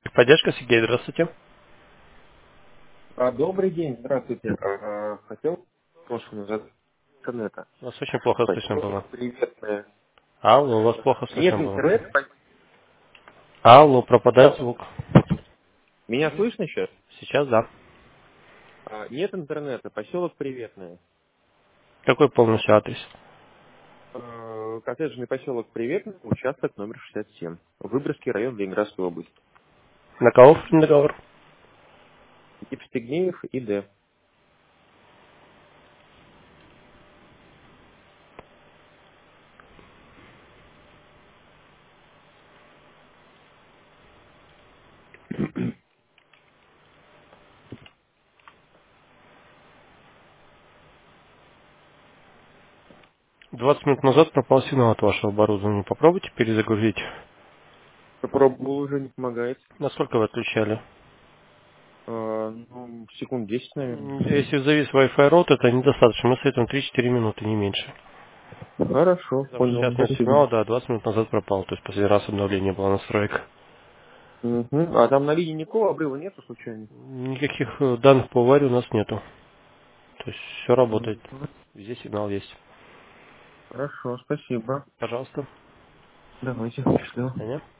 Поддержка, Сергей, здравствуйте. Добрый день, здравствуйте. Хотел прошлым назад интернета. Вас очень плохо слышно Поселок было. приветное. Алло, вас плохо Нет слышно было. интернета? Алло, пропадает звук. Меня слышно сейчас? Сейчас да. Нет интернета, поселок Приветное. Какой полностью адрес? Коттеджный поселок Приветное, участок номер 67. Выборгский район, Ленинградской области. На кого договор? Евстигнеев И.Д. 20 минут назад пропал сигнал от вашего оборудования. Попробуйте перезагрузить. Попробовал, уже не помогает. Насколько вы отключали? Секунд 10, наверное. Если завис Wi-Fi роут, это недостаточно. Мы советуем 3-4 минуты, не меньше. Хорошо, Потому что понял, сейчас нет спасибо. сигнала, да, 20 минут назад пропал. То есть последний раз обновление было настроек. Мгм. А там на линии никакого обрыва нету случайно? Никаких данных по аварии у нас нету. То есть все работает. Мгм. Везде сигнал есть. Хорошо, спасибо. Пожалуйста. Давайте, До счастливо. свидания.